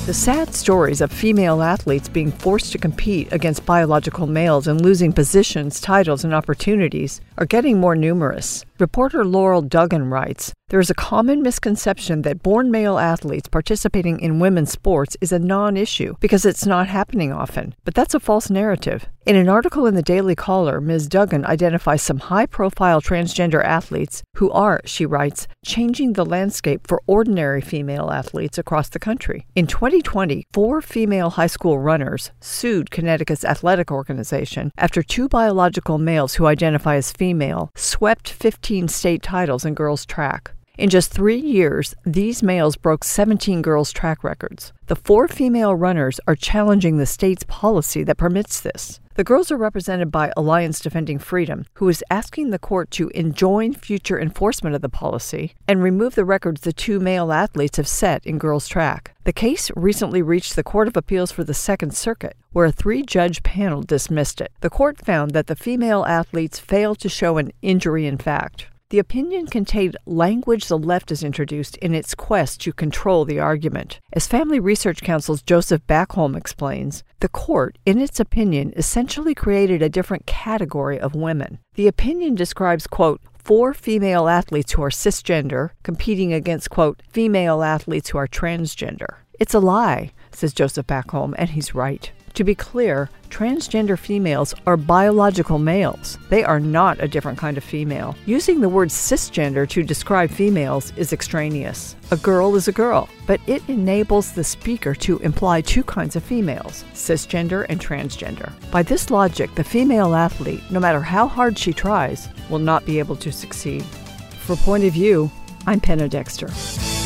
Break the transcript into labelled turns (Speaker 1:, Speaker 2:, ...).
Speaker 1: The sad stories of female athletes being forced to compete against biological males and losing positions, titles, and opportunities are getting more numerous. Reporter Laurel Duggan writes, "There is a common misconception that born male athletes participating in women's sports is a non-issue because it's not happening often. But that's a false narrative. In an article in the Daily Caller, Ms. Duggan identifies some high-profile transgender athletes who are, she writes, changing the landscape for ordinary female athletes across the country. In 2020, 4 female high school runners sued Connecticut's athletic organization after 2 biological males who identify as female swept 15 state titles in girls' track. In just 3 years, these males broke 17 girls' track records. The 4 female runners are challenging the state's policy that permits this. The girls are represented by Alliance Defending Freedom, who is asking the court to enjoin future enforcement of the policy and remove the records the 2 male athletes have set in girls' track. The case recently reached the Court of Appeals for the Second Circuit, where a 3-judge panel dismissed it. The court found that the female athletes failed to show an injury in fact. The opinion contained language the left has introduced in its quest to control the argument. As Family Research Council's Joseph Backholm explains, the court, in its opinion, essentially created a different category of women. The opinion describes, quote, 4 female athletes who are cisgender competing against, quote, female athletes who are transgender. It's a lie, says Joseph Backholm, and he's right. To be clear, transgender females are biological males. They are not a different kind of female. Using the word cisgender to describe females is extraneous. A girl is a girl, but it enables the speaker to imply 2 kinds of females, cisgender and transgender. By this logic, the female athlete, no matter how hard she tries, will not be able to succeed. For Point of View, I'm Penna Dexter.